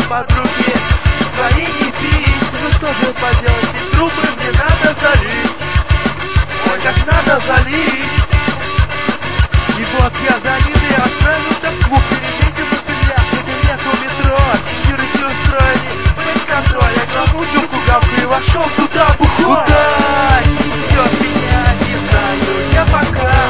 подруги свои не бить. Ну что же поделать, и трупы мне надо залить. Ой, как надо залить. И вот я за ними оставил Москву. Перейдите в Москве, где нету метро. Секьюрити устроили фейс-контроль. Я главу дюку гавку и вошел туда бухой. Куда несет меня, не знаю я пока.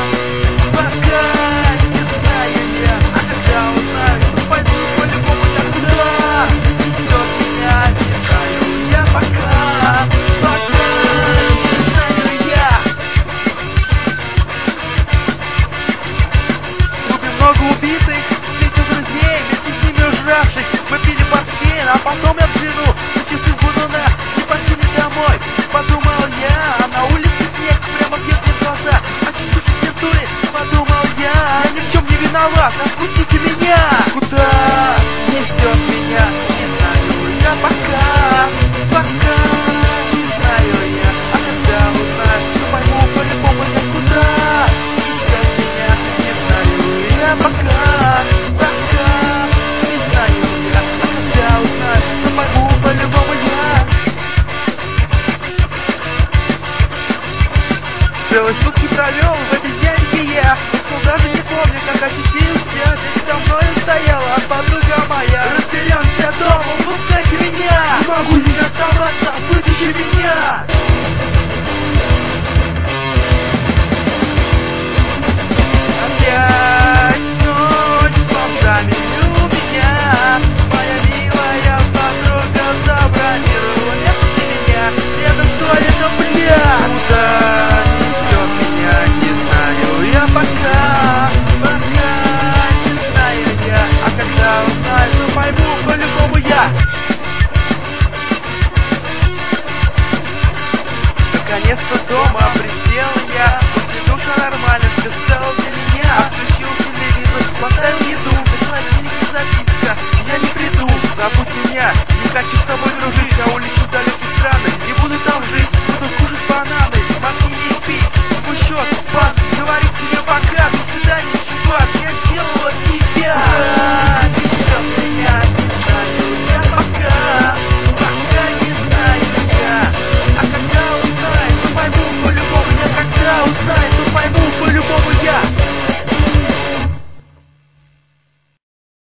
Не знаю я, а когда узнаю, то пойду по-любому я куда. Несет меня, не знаю я пока. Не знаю я. Много убитых, встретил друзей, вместе с ними ужравшись. Мы пили портфель, а потом я взглянул на часы в Будуна. Не пойти ли домой, подумал я. А на улице снег прямо бьет мне в глаза. А чуть-чуть в центуре, подумал я. Я ни в чем не виноват, отпустите меня. Куда несет меня, не знаю я пока. Не знаю я, а когда узнаю, то пойму по-любому я куда. Несет меня, не знаю я пока, не знаю я, а когда узнаю, то пойму по-любому я. Целые сутки провел в обезьянке я. Но даже не помню, как очутился. Здесь со мною стояла подруга моя. Растерялся дома, пускайте меня. Не могу не оставаться, вытащи меня. Опять ночь с глазами у меня. Моя милая подруга забронировала место для меня. Рядом с туалетом, бля. Куда несет меня, не знаю я пока. Не знаю я, а когда узнаю, то пойму по-любому я. Наконец-то дома присел я. После душа нормально, все стало для меня. Включил телевизор, поставил еду. В холодильнике записка, я не приду. Забудь меня, не хочу с тобой дружить. На улице